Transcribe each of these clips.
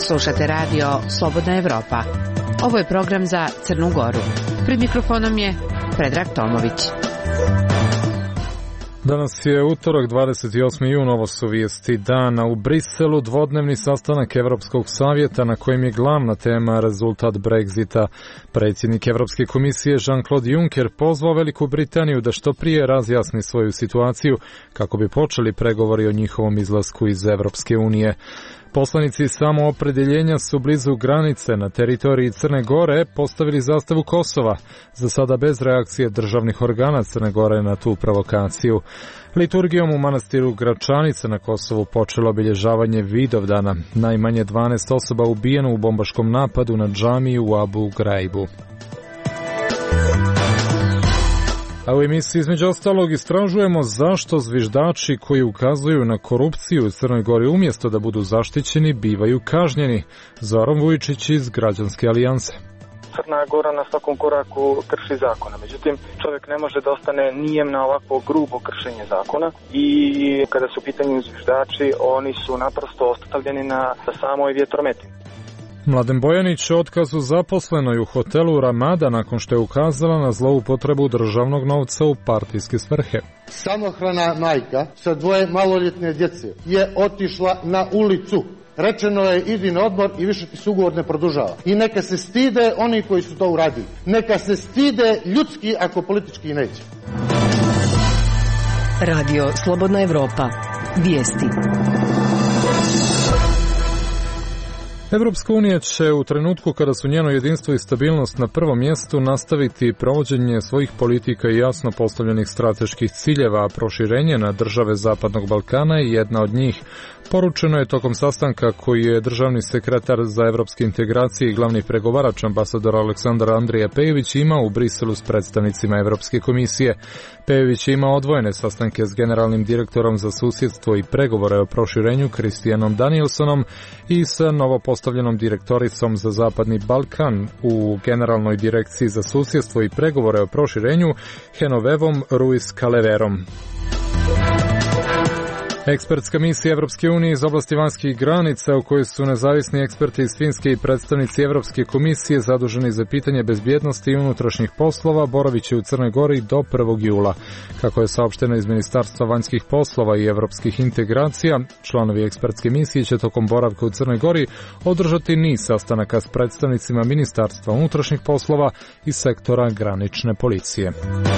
Slušate radio Slobodna Evropa. Ovo je program za Crnu Goru. Pred mikrofonom je Predrag Tomović. Danas je utorak, 28. jun, ovo su vijesti dana. U Briselu dvodnevni sastanak Evropskog savjeta na kojem je glavna tema rezultat Brexita. Predsjednik Evropske komisije Jean-Claude Juncker pozvao Veliku Britaniju da što prije razjasni svoju situaciju kako bi počeli pregovori o njihovom izlasku iz Evropske unije. Poslanici samoopredjeljenja su blizu granice na teritoriji Crne Gore postavili zastavu Kosova, za sada bez reakcije državnih organa Crne Gore na tu provokaciju. Liturgijom u manastiru Gračanica na Kosovu počelo obilježavanje Vidovdana. Najmanje 12 osoba ubijeno u bombaškom napadu na džamiju u Abu Graibu. A u emisiji između ostalog istražujemo zašto zviždači koji ukazuju na korupciju u Crnoj Gori umjesto da budu zaštićeni bivaju kažnjeni. Zoran Vujičić iz Građanske alijanse. Crna Gora na svakom koraku krši zakona. Međutim, čovjek ne može da ostane nijem na ovako grubo kršenje zakona i kada su u pitanju zviždači, oni su naprosto ostavljeni na samoj vjetrometi. Mladen Bojanić otkazu zaposlenoj u hotelu Ramada nakon što je ukazala na zloupotrebu državnog novca u partijske svrhe. Samohrana majka sa 2 maloljetne djece je otišla na ulicu. Rečeno je idi na odmor i više ti se ugovor ne produžava. I neka se stide oni koji su to uradili. Neka se stide ljudski ako politički neće. Radio Slobodna Evropa. Vijesti. Evropska unija će u trenutku kada su njeno jedinstvo i stabilnost na prvom mjestu nastaviti provođenje svojih politika i jasno postavljenih strateških ciljeva, a proširenje na države Zapadnog Balkana je jedna od njih. Poručeno je tokom sastanka koji je državni sekretar za evropske integracije i glavni pregovarač ambasador Aleksandar Andrija Pejović imao u Briselu s predstavnicima Evropske komisije. Pejović je imao odvojene sastanke s generalnim direktorom za susjedstvo i pregovore o proširenju Kristijanom Danielsonom i sa novopostavljenom direktoricom za Zapadni Balkan u Generalnoj direkciji za susjedstvo i pregovore o proširenju Genovevom Ruiz Caleverom. Ekspertska misija Evropske unije iz oblasti vanjskih granica u kojoj su nezavisni eksperti iz Finske i predstavnici Evropske komisije zaduženi za pitanje bezbjednosti i unutrašnjih poslova boravit će u Crnoj Gori do 1. jula. Kako je saopšteno iz Ministarstva vanjskih poslova i evropskih integracija, članovi ekspertske misije će tokom boravka u Crnoj Gori održati niz sastanaka s predstavnicima Ministarstva unutrašnjih poslova i sektora granične policije.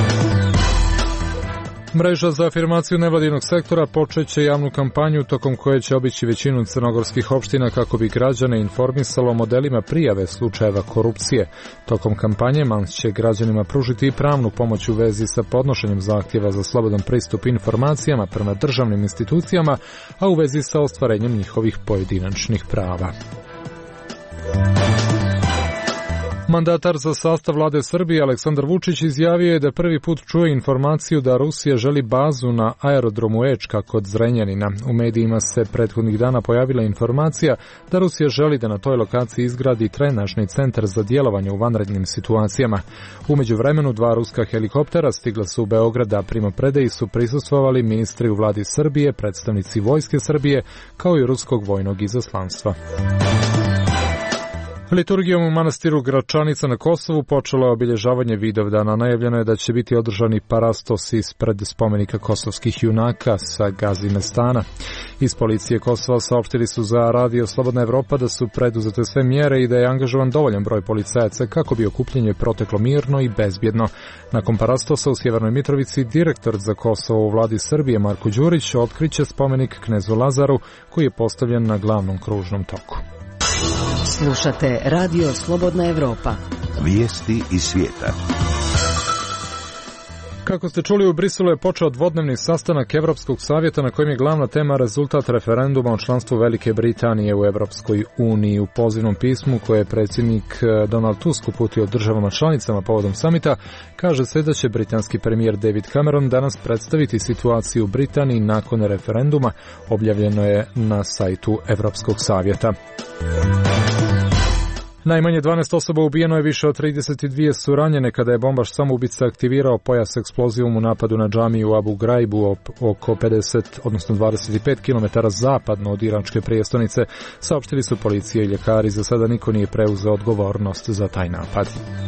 Mreža za afirmaciju nevladinog sektora počeće javnu kampanju tokom koje će obići većinu crnogorskih opština kako bi građane informisalo o modelima prijave slučajeva korupcije. Tokom kampanje MANS će građanima pružiti i pravnu pomoć u vezi sa podnošenjem zahtjeva za slobodan pristup informacijama prema državnim institucijama, a u vezi sa ostvarenjem njihovih pojedinačnih prava. Mandatar za sastav vlade Srbije Aleksandar Vučić izjavio je da prvi put čuje informaciju da Rusija želi bazu na aerodromu Ečka kod Zrenjanina. U medijima se prethodnih dana pojavila informacija da Rusija želi da na toj lokaciji izgradi trenažni centar za djelovanje u vanrednim situacijama. U međuvremenu 2 ruska helikoptera stigla su u Beograd, a primopredaji su prisustvovali ministri u vladi Srbije, predstavnici vojske Srbije, kao i ruskog vojnog izaslanstva. Liturgijom u manastiru Gračanica na Kosovu počelo je obilježavanje Vidovdana. Najavljeno je da će biti održani parastos ispred spomenika kosovskih junaka sa Gazimestana. Iz policije Kosova saopštili su za radio Slobodna Evropa da su preduzete sve mjere i da je angažovan dovoljan broj policajaca kako bi okupljenje proteklo mirno i bezbjedno. Nakon parastosa u Sjevernoj Mitrovici, direktor za Kosovo u vladi Srbije Marko Đurić otkriće spomenik knezu Lazaru koji je postavljen na glavnom kružnom toku. Slušate radio Slobodna Evropa. Vijesti iz svijeta. Kako ste čuli, u Briselu je počeo dvodnevni sastanak Evropskog savjeta na kojem je glavna tema rezultat referenduma o članstvu Velike Britanije u Evropskoj uniji. U pozivnom pismu koje je predsjednik Donald Tusk uputio državama članicama povodom samita, kaže se da će britanski premijer David Cameron danas predstaviti situaciju u Britaniji nakon referenduma, objavljeno je na sajtu Evropskog savjeta. Najmanje 12 osoba ubijeno je, više od 32 su ranjene kada je bombaš samoubica aktivirao pojas eksplozivom u napadu na džamiju u Abu Ghraib oko 25 km zapadno od iračke prijestolnice, saopštili su policija i ljekari. Za sada niko nije preuzeo odgovornost za taj napad.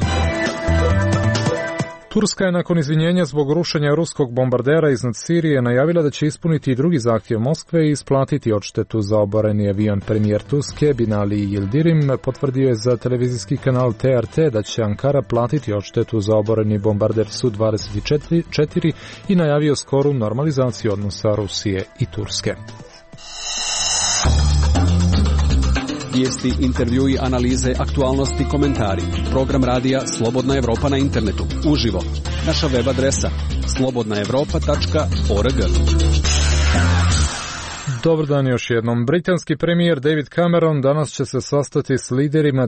Turska je nakon izvinjenja zbog rušenja ruskog bombardera iznad Sirije najavila da će ispuniti i drugi zahtjev Moskve i isplatiti odštetu za oboreni avion. Premijer Turske Binali Yildirim potvrdio je za televizijski kanal TRT da će Ankara platiti odštetu za oboreni bombarder Su-24 i najavio skoru normalizaciju odnosa Rusije i Turske. Vijesti, intervjui, analize, aktualnosti, komentari. Program radija Slobodna Evropa na internetu. Uživo. Naša web adresa slobodnaevropa.org. Dobar dan još jednom. Britanski premijer David Cameron danas će se sastati s liderima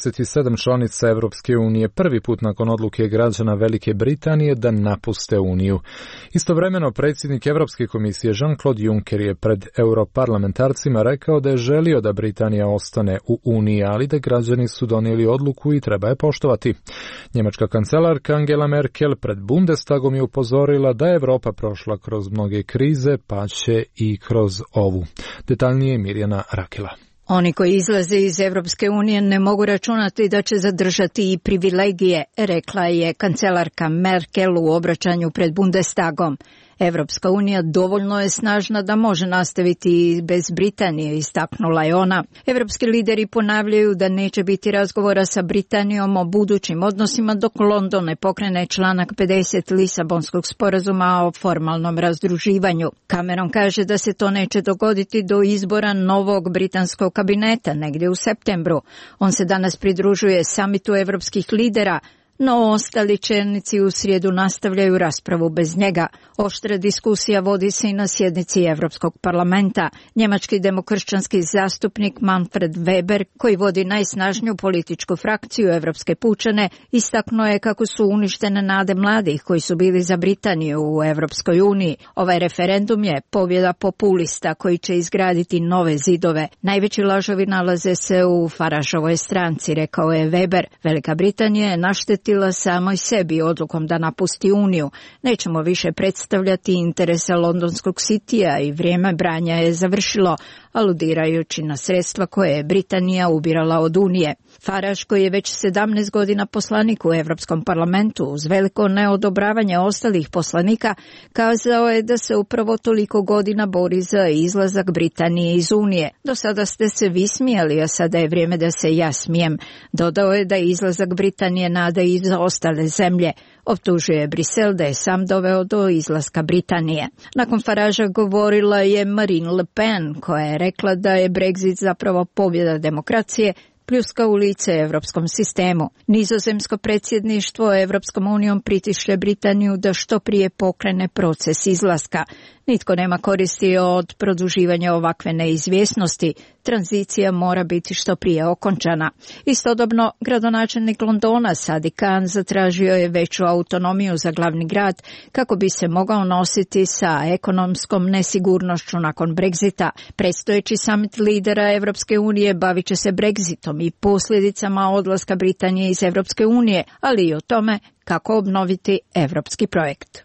27 članica Evropske unije, prvi put nakon odluke građana Velike Britanije da napuste Uniju. Istovremeno, predsjednik Evropske komisije Jean-Claude Juncker je pred europarlamentarcima rekao da je želio da Britanija ostane u Uniji, ali da građani su donijeli odluku i treba je poštovati. Njemačka kancelarka Angela Merkel pred Bundestagom je upozorila da je Evropa prošla kroz mnoge krize, pa će i kroz ovu. Detaljnije Mirjana Rakela. Oni koji izlaze iz Evropske unije ne mogu računati da će zadržati i privilegije, rekla je kancelarka Merkel u obraćanju pred Bundestagom. Evropska unija dovoljno je snažna da može nastaviti bez Britanije, istaknula je ona. Evropski lideri ponavljaju da neće biti razgovora sa Britanijom o budućim odnosima dok London ne pokrene članak 50 Lisabonskog sporazuma o formalnom razdruživanju. Cameron kaže da se to neće dogoditi do izbora novog britanskog kabineta negdje u septembru. On se danas pridružuje samitu evropskih lidera, no ostali čelnici u srijedu nastavljaju raspravu bez njega. Oštra diskusija vodi se i na sjednici Europskog parlamenta. Njemački demokršćanski zastupnik Manfred Weber, koji vodi najsnažniju političku frakciju Evropske pučane, istaknuo je kako su uništene nade mladih koji su bili za Britaniju u Evropskoj uniji. Ovaj referendum je pobjeda populista koji će izgraditi nove zidove. Najveći lažovi nalaze se u Farageovoj stranci, rekao je Weber. Velika Britanija je naštetila samoj sebi odlukom da napusti Uniju. Nećemo više predstavljati interese londonskog Citya i vrijeme branja je završilo, aludirajući na sredstva koje je Britanija ubirala od Unije. Farage, koji je već 17 godina poslanik u Europskom parlamentu, uz veliko neodobravanje ostalih poslanika, kazao je da se upravo toliko godina bori za izlazak Britanije iz Unije. Do sada ste se vi smijali, a sada je vrijeme da se ja smijem. Dodao je da je izlazak Britanije nada i za ostale zemlje. Optužuje Brisel da je sam doveo do izlaska Britanije. Nakon Faragea govorila je Marine Le Pen, koja je rekla da je Brexit zapravo pobjeda demokracije, pljuska u lice evropskom sistemu. Nizozemsko predsjedništvo Evropskom unijom pritišće Britaniju da što prije pokrene proces izlaska. Nitko nema koristi od produživanja ovakve neizvjesnosti. Tranzicija mora biti što prije okončana. Istodobno, gradonačelnik Londona Sadiq Khan zatražio je veću autonomiju za glavni grad kako bi se mogao nositi sa ekonomskom nesigurnošću nakon Brexita. Predstojeći summit lidera Evropske unije bavit će se Brexitom i posljedicama odlaska Britanije iz Evropske unije, ali i o tome kako obnoviti evropski projekt.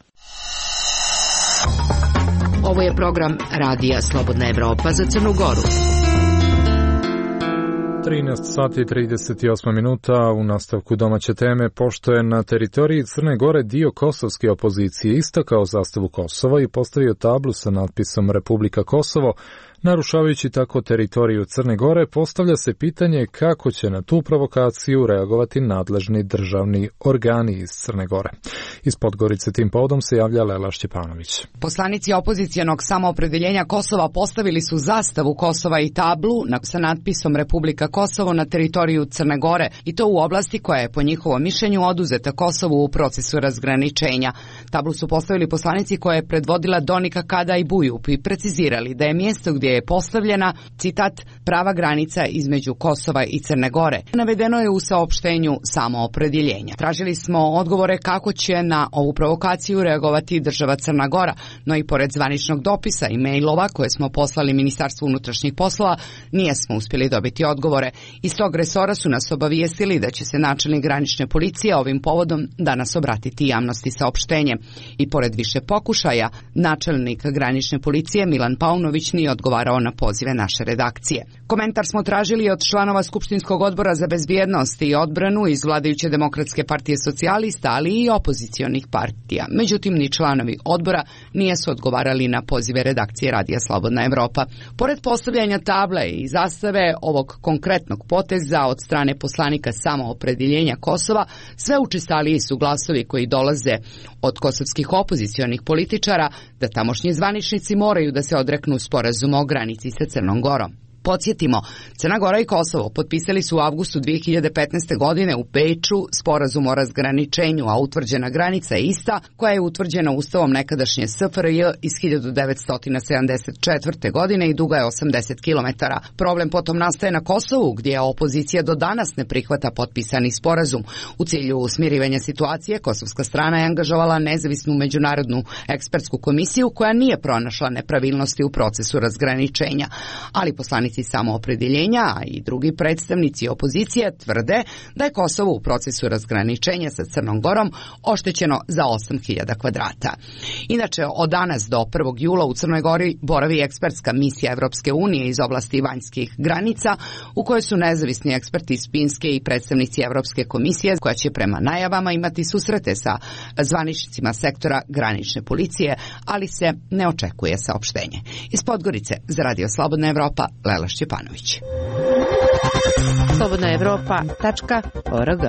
Ovo je program Radija Slobodna Evropa za Crnu Goru. 13 sati i 38 minuta u nastavku domaće teme. Pošto je na teritoriji Crne Gore dio kosovske opozicije istakao zastavu Kosova i postavio tablu sa natpisom Republika Kosovo, narušavajući tako teritoriju Crne Gore, postavlja se pitanje kako će na tu provokaciju reagovati nadležni državni organi iz Crne Gore. Iz Podgorice tim povodom se javlja Lela Šćepanović. Poslanici opozicijonog samoopredeljenja Kosova postavili su zastavu Kosova i tablu sa natpisom Republika Kosovo na teritoriju Crne Gore, i to u oblasti koja je po njihovom mišljenju oduzeta Kosovu u procesu razgraničenja. Tablu su postavili poslanici koje je predvodila Donika Kada i Bujup i precizirali da je mjesto gdje je postavljena, citat, prava granica između Kosova i Crne Gore. Navedeno je u saopštenju samoopredjeljenja. Tražili smo odgovore kako će na na ovu provokaciju reagovati država Crna Gora, no i pored zvaničnog dopisa i mailova koje smo poslali Ministarstvu unutrašnjih poslova, nijesmo uspjeli dobiti odgovore. Iz tog resora su nas obavijestili da će se načelnik granične policije ovim povodom danas obratiti javnosti saopštenjem. I pored više pokušaja, načelnik granične policije Milan Paunović nije odgovarao na pozive naše redakcije. Komentar smo tražili od članova Skupštinskog odbora za bezbjednost i odbranu iz vladajuće Demokratske partije socijalista, ali i opozicionih partija. Međutim, ni članovi odbora nisu odgovarali na pozive redakcije Radija Slobodna Evropa. Pored postavljanja table i zastave ovog konkretnog poteza od strane poslanika Samoopredjeljenja Kosova, sve učestaliji su glasovi koji dolaze od kosovskih opozicionih političara da tamošnji zvaničnici moraju da se odreknu sporazuma o granici sa Crnom Gorom. Podsjetimo, Crna Gora i Kosovo potpisali su u avgustu 2015. godine u Beču sporazum o razgraničenju, a utvrđena granica je ista koja je utvrđena ustavom nekadašnje SFRJ iz 1974. godine i duga je 80 km. Problem potom nastaje na Kosovu, gdje opozicija do danas ne prihvata potpisani sporazum. U cilju smirivanja situacije, kosovska strana je angažovala nezavisnu međunarodnu ekspertsku komisiju koja nije pronašla nepravilnosti u procesu razgraničenja, ali poslanici Samoopredjeljenja, a i drugi predstavnici opozicije tvrde da je Kosovo u procesu razgraničenja sa Crnom Gorom oštećeno za 8000 kvadrata. Inače, od danas do 1. jula u Crnoj Gori boravi ekspertska misija Evropske unije iz oblasti vanjskih granica, u kojoj su nezavisni eksperti iz Finske i predstavnici Evropske komisije, koja će prema najavama imati susrete sa zvaničnicima sektora granične policije, ali se ne očekuje saopštenje. Iz Podgorice za Radio Slobodna Evropa, Lela Šćepanović. slobodnaevropa.org.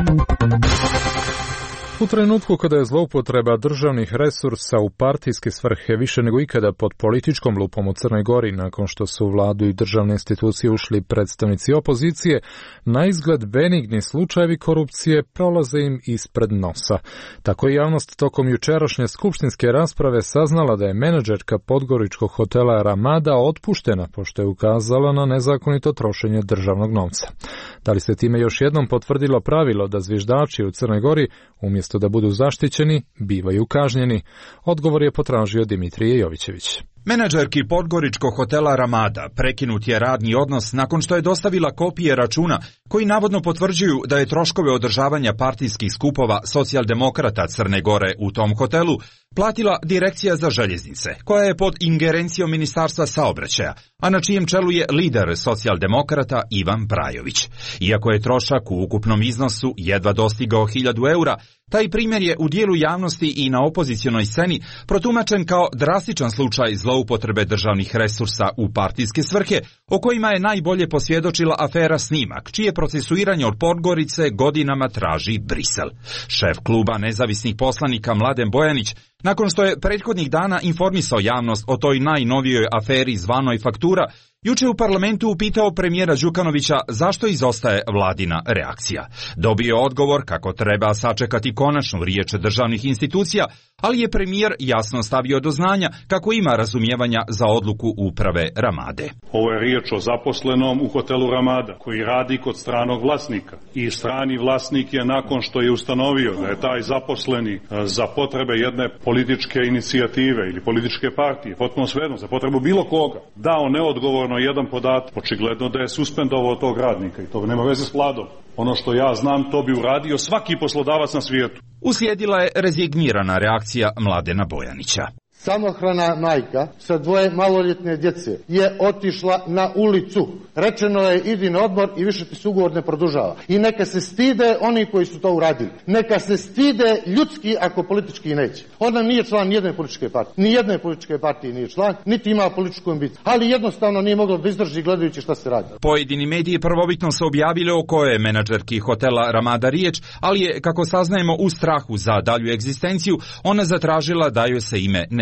U trenutku kada je zloupotreba državnih resursa u partijske svrhe više nego ikada pod političkom lupom u Crnoj Gori, nakon što su u vladu i državne institucije ušli predstavnici opozicije, na izgled benigni slučajevi korupcije prolaze im ispred nosa. Tako je javnost tokom jučerašnje skupštinske rasprave saznala da je menadžerka podgoričkog hotela Ramada otpuštena pošto je ukazala na nezakonito trošenje državnog novca. Da li se time još jednom potvrdilo pravilo da zviždači u Crnoj Gori umjesto da budu zaštićeni, bivaju kažnjeni? Odgovor je potražio Dimitrije Jovićević. Menadžerki podgoričkog hotela Ramada prekinut je radni odnos nakon što je dostavila kopije računa koji navodno potvrđuju da je troškove održavanja partijskih skupova socijaldemokrata Crne Gore u tom hotelu platila Direkcija za željeznice, koja je pod ingerencijom Ministarstva saobraćaja, a na čijem čelu je lider socijaldemokrata Ivan Prajović. Iako je trošak u ukupnom iznosu jedva dostigao 1000 eura, taj primjer je u dijelu javnosti i na opozicionoj sceni protumačen kao drastičan slučaj zloupotrebe državnih resursa u partijske svrhe, o kojima je najbolje posvjedočila afera Snimak, čije procesuiranje od Podgorice godinama traži Brisel. Šef kluba nezavisnih poslanika Mladen Bojanić, nakon što je prethodnih dana informisao javnost o toj najnovijoj aferi zvanoj faktura, juče u parlamentu upitao premijera Đukanovića zašto izostaje vladina reakcija. Dobio je odgovor kako treba sačekati konačnu riječ državnih institucija, ali je premijer jasno stavio do znanja kako ima razumijevanja za odluku uprave Ramade. Ovo je riječ o zaposlenom u hotelu Ramada koji radi kod stranog vlasnika. I strani vlasnik je nakon što je ustanovio da je taj zaposleni za potrebe jedne političke inicijative ili političke partije, potpuno svejedno, za potrebu bilo koga, dao neodgovorno jedan podatak, očigledno da je suspendovao tog radnika i to nema veze s vladom. Ono što ja znam, to bi uradio svaki poslodavac na svijetu. Uslijedila je rezignirana reakcija Mladena Bojanića. Samohrana majka sa 2 maloljetne djece je otišla na ulicu. Rečeno je idi na odmor i više ti se ugovor ne produžava. I neka se stide oni koji su to uradili. Neka se stide ljudski ako politički neće. Ona nije član nijedne političke partije. Nijedne političke partije nije član, niti ima političku ambiciju. Ali jednostavno nije mogla da izdrži gledajući šta se radi. Pojedini mediji prvobitno su objavili o kojoj je menadžerki hotela Ramada riječ, ali je, kako saznajemo, u strahu za dalju egzistenciju, ona zatražila da joj se ime ne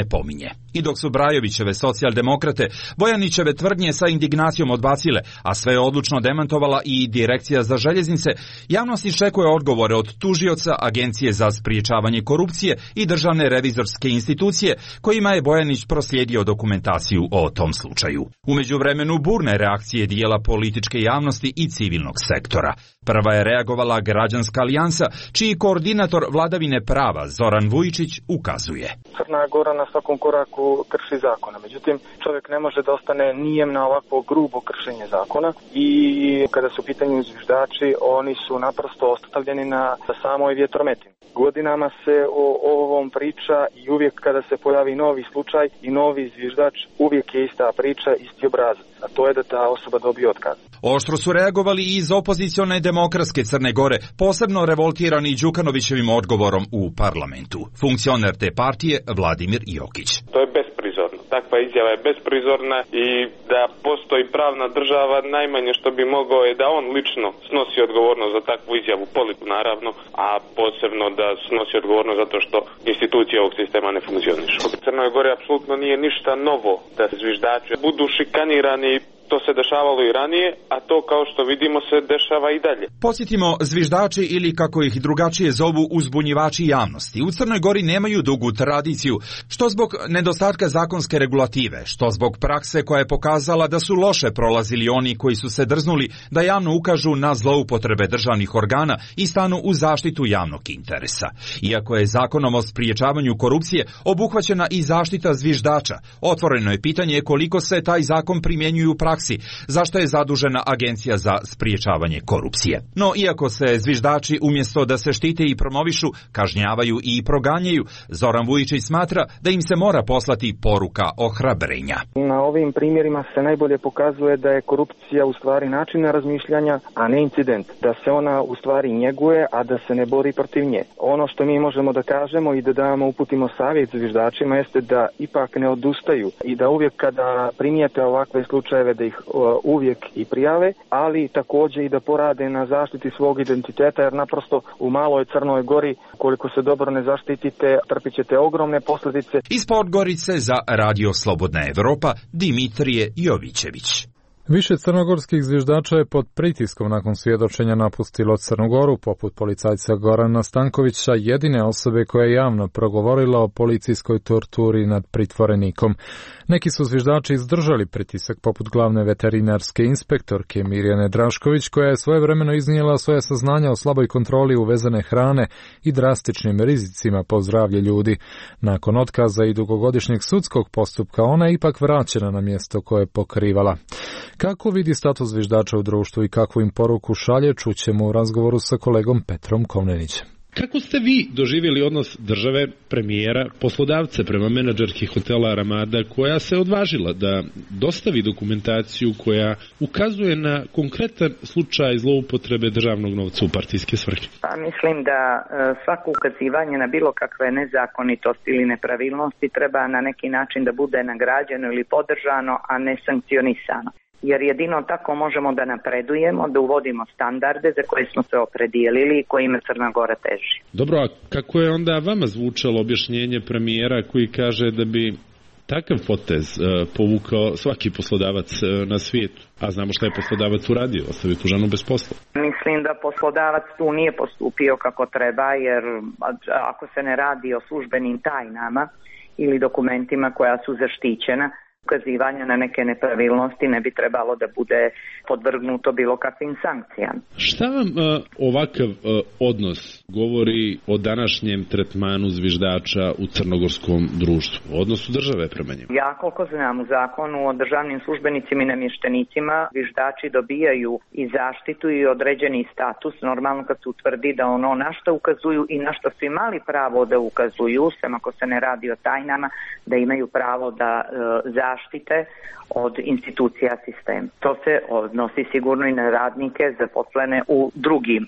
pominje. I dok su Brajovićeve socijaldemokrate Bojanićeve tvrdnje sa indignacijom odbacile, a sve je odlučno demantovala i Direkcija za željeznice, javnost iščekuje odgovore od tužioca, Agencije za spriječavanje korupcije i Državne revizorske institucije, kojima je Bojanić proslijedio dokumentaciju o tom slučaju. U međuvremenu burne reakcije dijela političke javnosti i civilnog sektora. Prva je reagovala Građanska alijansa, čiji koordinator vladavine prava Zoran Vujičić ukazuje. Crna Gora na svakom koraku krši zakona. Međutim, čovjek ne može da ostane nijem na ovako grubo kršenje zakona i kada su u pitanju zviždači, oni su naprosto ostavljeni na samoj vjetrometini. Godinama se o ovom priča i uvijek kada se pojavi novi slučaj i novi zviždač, uvijek je ista priča, isti obrazac, a to je da ta osoba dobije otkaz. Oštro su reagovali i iz opozicione demokratske Crne Gore, posebno revoltirani Đukanovićevim odgovorom u parlamentu. Funkcioner te partije Vladimir Jokić. To je besprizorno. Takva izjava je besprizorna i da postoji pravna država, najmanje što bi mogao je da on lično snosi odgovornost za takvu izjavu, politiku naravno, a posebno da snosi odgovornost zato što institucije ovog sistema ne funkcionišu. U Crnoj Gori apsolutno nije ništa novo da zviždači budu šikanirani. To se dešavalo i ranije, a to kao što vidimo se dešava i dalje. Podsjetimo, zviždači ili kako ih drugačije zovu uzbunjivači javnosti u Crnoj Gori nemaju dugu tradiciju, što zbog nedostatka zakonske regulative, što zbog prakse koja je pokazala da su loše prolazili oni koji su se drznuli da javno ukažu na zloupotrebe državnih organa i stanu u zaštitu javnog interesa. Iako je zakonom o spriječavanju korupcije obuhvaćena i zaštita zviždača, otvoreno je pitanje koliko se taj zakon primjenjuju u praksi, zašto je zadužena Agencija za spriječavanje korupcije. No, iako se zviždači umjesto da se štite i promovišu, kažnjavaju i proganjaju, Zoran Vujičić smatra da im se mora poslati poruka ohrabrenja. Na ovim primjerima se najbolje pokazuje da je korupcija u stvari način razmišljanja, a ne incident. Da se ona u stvari njeguje, a da se ne bori protiv nje. Ono što mi možemo da kažemo i da damo, uputimo savjet zviždačima jeste da ipak ne odustaju i da uvijek kada primijete ovakve slučajeve da ih uvijek i prijave, ali također i da porade na zaštiti svog identiteta, jer naprosto u maloj Crnoj Gori, koliko se dobro ne zaštitite, trpit ćete ogromne posljedice. Iz Podgorice za Radio Slobodna Evropa, Dimitrije Jovićević. Više crnogorskih zviždača je pod pritiskom nakon svjedočenja napustilo Crnu Goru, poput policajca Gorana Stankovića, jedine osobe koja je javno progovorila o policijskoj torturi nad pritvorenikom. Neki su zviždači izdržali pritisak, poput glavne veterinarske inspektorke Mirjane Drašković, koja je svojevremeno iznijela svoje saznanja o slaboj kontroli uvezene hrane i drastičnim rizicima po zdravlje ljudi. Nakon otkaza i dugogodišnjeg sudskog postupka, ona je ipak vraćena na mjesto koje je pokrivala. Kako vidi status zviždača u društvu i kakvu im poruku šalje, čućemo u razgovoru sa kolegom Petrom Kovnenićem. Kako ste vi doživjeli odnos države, premijera, poslodavca prema menadžerki hotela Ramada, koja se odvažila da dostavi dokumentaciju koja ukazuje na konkretan slučaj zloupotrebe državnog novca u partijske svrhe? Pa mislim da svako ukazivanje na bilo kakve nezakonitosti ili nepravilnosti treba na neki način da bude nagrađeno ili podržano, a ne sankcionisano. Jer jedino tako možemo da napredujemo, da uvodimo standarde za koje smo se opredijelili i kojima Crna Gora teži. Dobro, a kako je onda vama zvučalo objašnjenje premijera koji kaže da bi takav potez povukao svaki poslodavac na svijetu? A znamo šta je poslodavac uradio, ostavio tu ženu bez posla. Mislim da poslodavac tu nije postupio kako treba, jer ako se ne radi o službenim tajnama ili dokumentima koja su zaštićena, ukazivanja na neke nepravilnosti ne bi trebalo da bude podvrgnuto bilo kakvim sankcijama. Šta vam ovakav odnos govori o današnjem tretmanu zviždača u crnogorskom društvu, o odnosu države prema njima? Ja koliko znam, u zakonu o državnim službenicima i namještenicima zviždači dobijaju i zaštitu i određeni status, normalno kad se utvrdi da ono na što ukazuju i na što su imali pravo da ukazuju, sem ako se ne radi o tajnama, da imaju pravo da zaštite od institucija sistema. To se odnosi sigurno i na radnike zaposlene u drugim,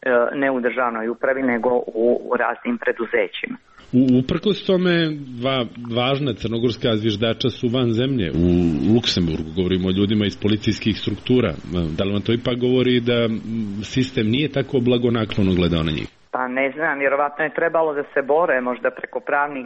ne u državnoj upravi, nego u raznim preduzećima. Uprkos tome, dva važna crnogorska zviždača su van zemlje, u Luksemburgu, govorimo o ljudima iz policijskih struktura. Da li vam to ipak govori da sistem nije tako blagonaklono gledao na njih? Pa ne znam, vjerovatno je trebalo da se bore možda preko pravnih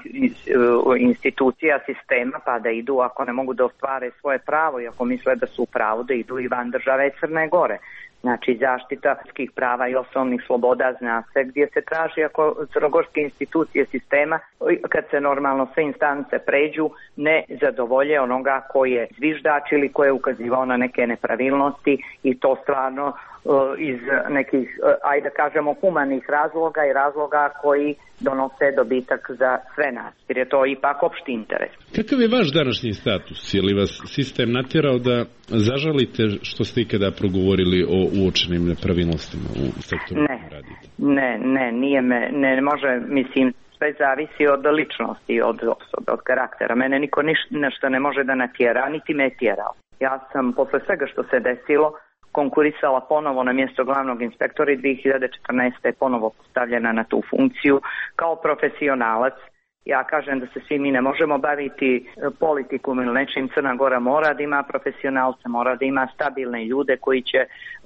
institucija, sistema, pa da idu, ako ne mogu da ostvare svoje pravo i ako misle da su u pravu, da idu i van države Crne Gore. Znači, zaštita ljudskih prava i osnovnih sloboda zna se gdje se traži ako crnogorske institucije sistema, kad se normalno sve instance pređu, ne zadovolje onoga koji je zviždač ili koji je ukazivao na neke nepravilnosti i to stvarno iz nekih, ajde da kažemo, humanih razloga i razloga koji donose dobitak za sve nas, jer je to ipak opšti interes. Kakav je vaš današnji status? Je li vas sistem natjerao da zažalite što ste ikada progovorili o uočenim nepravilnostima u sektoru kojem radite? Ne, nije me, ne može, mislim, sve zavisi od ličnosti, od osobe, od karaktera. Mene niko nešto ne može da natjera, niti me je tjerao. Ja sam, posle svega što se desilo, konkurisala ponovo na mjesto glavnog inspektora i 2014. je ponovo postavljena na tu funkciju kao profesionalac. Ja kažem da se svi mi ne možemo baviti politikom ili nečim. Crna Gora mora da ima profesionalce, mora da ima stabilne ljude koji će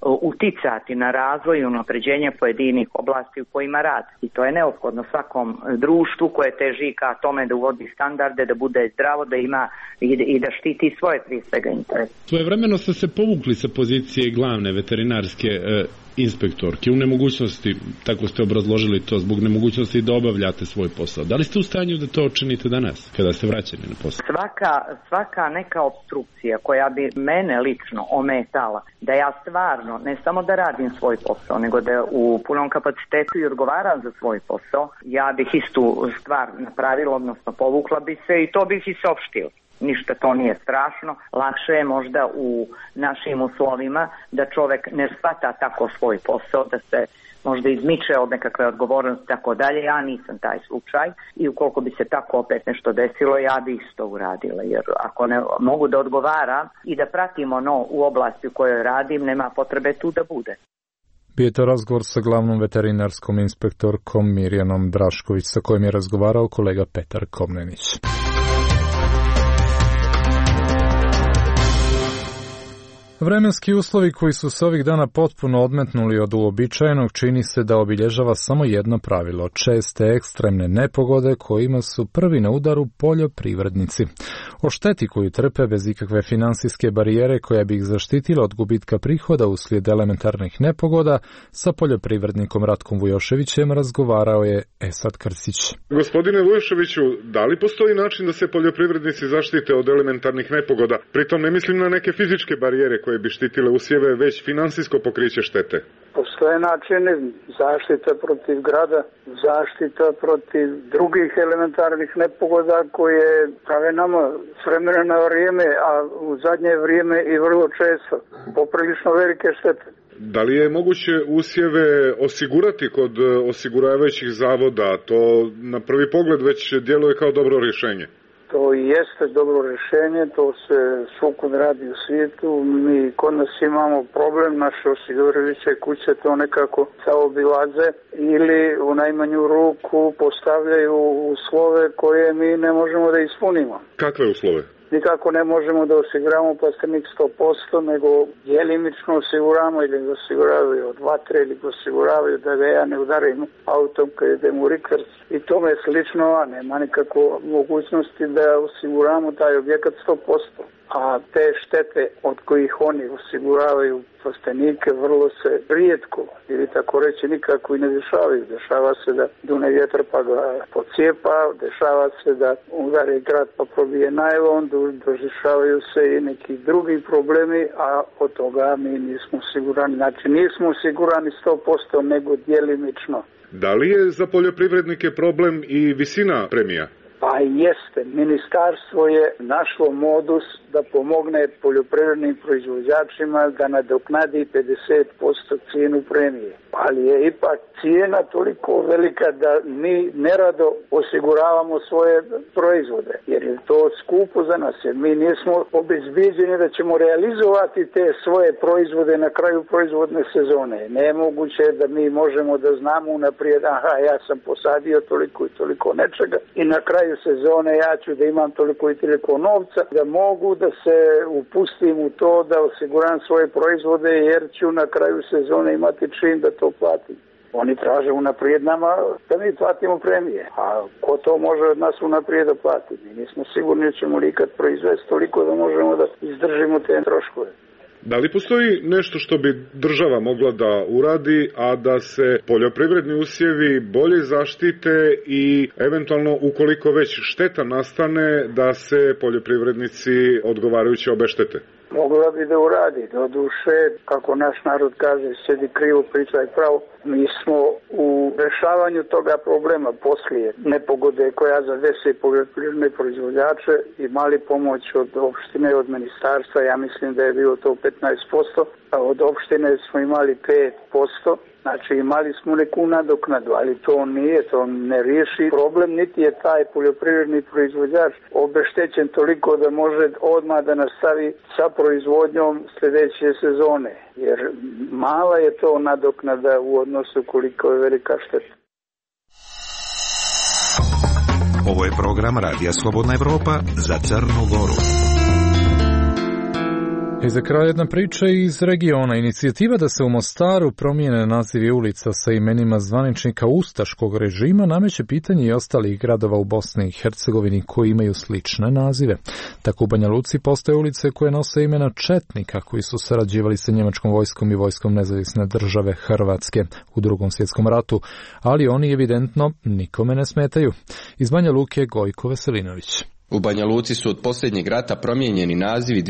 uticati na razvoj i unapređenje pojedinih oblasti u kojima rad. I to je neophodno svakom društvu koje teži ka tome da uvodi standarde, da bude zdravo, da ima i da štiti svoje prije svega interese. Svojevremeno ste se povukli sa pozicije glavne veterinarske inspektorke u nemogućnosti, tako ste obrazložili to, zbog nemogućnosti da obavljate svoj posao. Da li ste u stanju da to činite danas, kada ste vraćeni na posao? Svaka neka opstrukcija koja bi mene lično ometala, da ja stvarno, ne samo da radim svoj posao, nego da u punom kapacitetu i odgovaram za svoj posao, ja bih istu stvar napravila, odnosno povukla bi se i to bih i saopštila. Ništa to nije strašno, lakše je možda u našim uslovima da čovek ne shvata tako svoj posao, da se možda izmiče od nekakve odgovornosti tako dalje. Ja nisam taj slučaj i ukoliko bi se tako opet nešto desilo, ja bi isto uradila, jer ako ne mogu da odgovaram i da pratim ono u oblasti u kojoj radim, nema potrebe tu da bude. Bio je to razgovor sa glavnom veterinarskom inspektorkom Mirjanom Drašković, sa kojim je razgovarao kolega Petar Komnenić. Vremenski uslovi koji su se ovih dana potpuno odmetnuli od uobičajenog čini se da obilježava samo jedno pravilo, česte ekstremne nepogode kojima su prvi na udaru poljoprivrednici. O šteti koju trpe bez ikakve finansijske barijere koja bi ih zaštitila od gubitka prihoda uslijed elementarnih nepogoda, sa poljoprivrednikom Ratkom Vujoševićem razgovarao je Esad Krsić. Gospodine Vujoševiću, da li postoji način da se poljoprivrednici zaštite od elementarnih nepogoda? Pritom ne mislim na neke fizičke barijere koje bi štitile usjeve, već finansijsko pokriće štete. Postoje načini zaštita protiv grada, zaštita protiv drugih elementarnih nepogoda koje prave nama s vremena na vrijeme, a u zadnje vrijeme i vrlo često poprilično velike štete. Da li je moguće usjeve osigurati kod osiguravajućih zavoda? To na prvi pogled već djeluje kao dobro rješenje. To i jeste dobro rješenje, to se svukud radi u svijetu. Mi kod nas imamo problem, naše osiguravajuće kuće to nekako zaobilaze ili u najmanju ruku postavljaju uslove koje mi ne možemo da ispunimo. Kakve uslove? Nikako ne možemo da osiguramo plastenik 100%, nego djelimično osiguramo ili ga osiguravaju od vatre ili ga osiguravaju da ga ja ne udarim autom kad idem u rikverc i tome slično, a nema nikako mogućnosti da osiguramo taj objekat 100%. A te štete od kojih oni osiguravaju plastenike vrlo se rijetko ili tako reći nikako i ne dešavaju. Dešava se da dune vjetar pa ga pocijepa, dešava se da udari grad pa probije najlon, dešavaju se i neki drugi problemi, a od toga mi nismo sigurani. Znači nismo osigurani 100%, nego djelimično. Da li je za poljoprivrednike problem i visina premija? Pa jeste. Ministarstvo je našlo modus da pomogne poljoprivrednim proizvođačima da nadoknadi 50% cijenu premije. Ali je ipak cijena toliko velika da mi nerado osiguravamo svoje proizvode, jer je to skupo za nas, jer mi nismo obezbijeđeni da ćemo realizovati te svoje proizvode na kraju proizvodne sezone. Nemoguće je da mi možemo da znamo unaprijed, ja sam posadio toliko i toliko nečega i na kraju sezone ja ću da imam toliko i toliko novca, da mogu da se upustim u to da osiguram svoje proizvode, jer ću na kraju sezone imati čin da to platim. Oni traže unaprijed nama da mi platimo premije. A ko to može od nas unaprijed da plati? Mi nismo sigurni da ćemo nikad proizvesti toliko da možemo da izdržimo te troškove. Da li postoji nešto što bi država mogla da uradi, a da se poljoprivredni usjevi bolje zaštite i eventualno ukoliko već šteta nastane da se poljoprivrednici odgovarajuće obeštete? Mogla bi da uradi, do duše, kako naš narod kaže, sedi krivo, pričaj pravo. Mi smo u rešavanju toga problema poslije nepogode koja zadese poljoprivredne proizvođače imali pomoć od opštine, od ministarstva, ja mislim da je bilo to 15%, a od opštine smo imali 5%. Znači imali smo neku nadoknadu, ali to ne riješi problem, niti je taj poljoprivredni proizvođač obeštećen toliko da može odmah da nastavi sa proizvodnjom sljedeće sezone, jer mala je to nadoknada u odnosu koliko je velika šteta. Ovo je program Radija Slobodna Evropa za Crnu Goru. I za kraj jedna priča iz regiona. Inicijativa da se u Mostaru promijene nazivi ulica sa imenima zvaničnika ustaškog režima nameće pitanje i ostalih gradova u Bosni i Hercegovini koji imaju slične nazive. Tako u Banja Luci postoje ulice koje nose imena četnika koji su sarađivali sa njemačkom vojskom i vojskom nezavisne države Hrvatske u Drugom svjetskom ratu, ali oni evidentno nikome ne smetaju. Iz Banja Luke Gojko Veselinović. U Banja Luci su od posljednjeg rata promijenjeni nazivi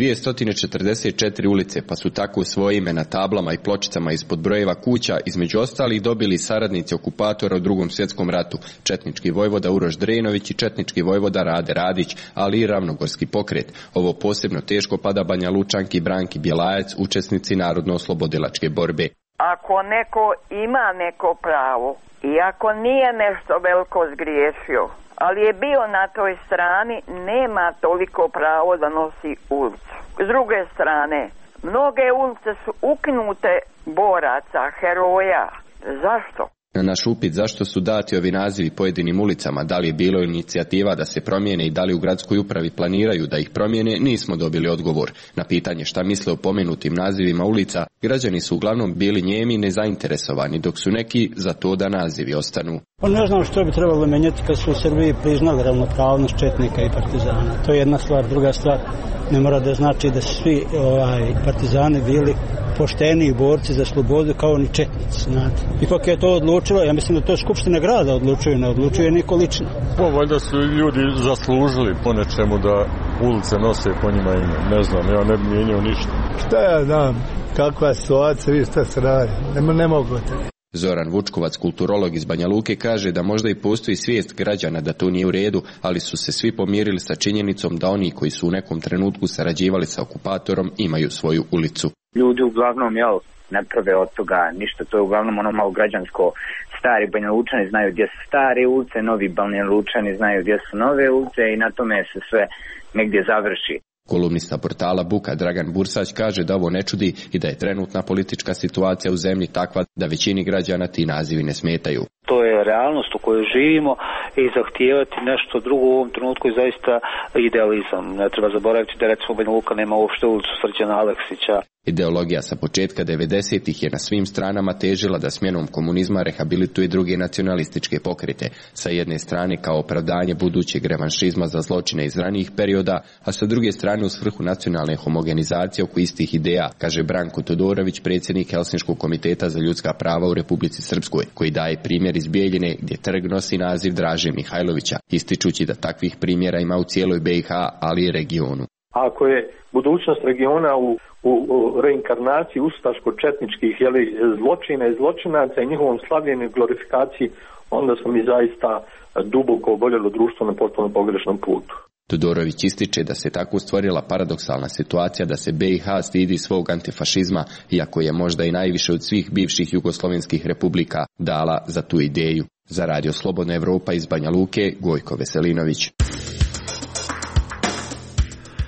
244 ulice, pa su tako svoje ime na tablama i pločicama ispod brojeva kuća između ostalih dobili saradnici okupatora u Drugom svjetskom ratu, četnički vojvoda Uroš Drenović i četnički vojvoda Rade Radić, ali i ravnogorski pokret. Ovo posebno teško pada Banja Lučanki Branki Bjelajac, učesnici narodno-oslobodilačke borbe. Ako neko ima neko pravo i ako nije nešto veliko zgriješio, ali je bio na toj strani, nema toliko pravo da nosi ulicu. S druge strane, mnoge ulice su ukinute boraca, heroja. Zašto? Na naš upit zašto su dati ovi nazivi pojedinim ulicama, da li je bilo inicijativa da se promijene i da li u gradskoj upravi planiraju da ih promijene, nismo dobili odgovor. Na pitanje šta misle o pomenutim nazivima ulica, građani su uglavnom bili njemi i nezainteresovani, dok su neki za to da nazivi ostanu. Pa ne znam što bi trebalo mijenjati kad su u Srbiji priznali ravnopravnost četnika i partizana. To je jedna stvar. Druga stvar, ne mora da znači da su svi partizani bili pošteni borci za slobodu kao ni četnici, znate. Ipak je to odlučilo, ja mislim da to Skupština grada odlučuje, ne odlučuje niko lično. Valjda su ljudi zaslužili po nečemu da ulice nose po njima ime. Ne znam, ja ne bi mijenjao ništa. Šta ja znam, kakva situacija, vi šta se radi, ne mogu te. Zoran Vučkovac, kulturolog iz Banja Luke, kaže da možda i postoji svijest građana da to nije u redu, ali su se svi pomirili sa činjenicom da oni koji su u nekom trenutku sarađivali sa okupatorom imaju svoju ulicu. Ljudi uglavnom, ne prave od toga ništa, to je uglavnom ono malo građansko. Stari Banja Lučani znaju gdje su stare ulice, novi Banja Lučani znaju gdje su nove ulice i na tome se sve negdje završi. Kolumnista portala Buka Dragan Bursać kaže da ovo ne čudi i da je trenutna politička situacija u zemlji takva da većini građana ti nazivi ne smetaju. To je realnost u kojoj živimo i zahtijevati nešto drugo u ovom trenutku je zaista idealizam. Ne treba zaboraviti da recimo Banja Luka nema uopšte ulicu Srđana Aleksića. Ideologija sa početka 90-ih je na svim stranama težila da smjenom komunizma rehabilituje druge nacionalističke pokrete. Sa jedne strane kao opravdanje budućeg revanšizma za zločine iz ranijih perioda, a sa druge strane u svrhu nacionalne homogenizacije oko istih ideja, kaže Branko Todorović, predsjednik Helsinškog komiteta za ljudska prava u Republici Srpskoj, koji daje primjer iz Bijeljine gdje trg nosi naziv Draže Mihajlovića, ističući da takvih primjera ima u cijeloj BiH, ali i regionu. Ako je budućnost regiona u reinkarnaciji ustaško-četničkih zločina i zločinaca i njihovom slavljenju i glorifikaciji, onda smo mi zaista duboko oboljelo društvo na potpuno pogrešnom putu. Todorović ističe da se tako stvorila paradoksalna situacija da se BiH stidi svog antifašizma, iako je možda i najviše od svih bivših jugoslovenskih republika dala za tu ideju. Za Radio Slobodna Evropa iz Banja Luke, Gojko Veselinović.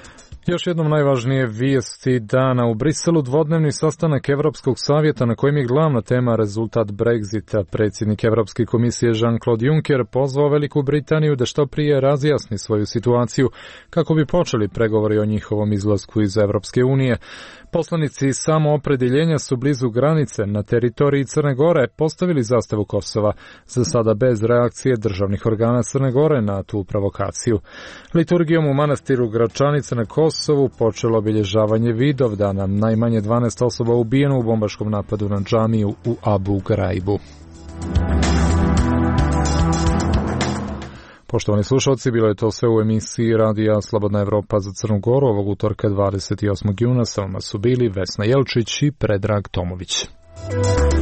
Još jednom najvažnije vijesti dana u Briselu, dvodnevni sastanak Evropskog savjeta na kojem je glavna tema rezultat Brexita. Predsjednik Evropske komisije Jean-Claude Juncker pozvao Veliku Britaniju da što prije razjasni svoju situaciju kako bi počeli pregovori o njihovom izlasku iz Evropske unije. Poslanici samoopredjeljenja su blizu granice na teritoriji Crne Gore postavili zastavu Kosova, za sada bez reakcije državnih organa Crne Gore na tu provokaciju. Liturgijom u manastiru Gračanice na Kosovu počelo obilježavanje Vidovdana, najmanje 12 osoba ubijeno u bombaškom napadu na džamiju u Abu Graibu. Poštovani slušalci, bilo je to sve u emisiji Radija Slobodna Evropa za Crnu Goru ovog utorka 28. juna. Sa vama su bili Vesna Jelčić i Predrag Tomović.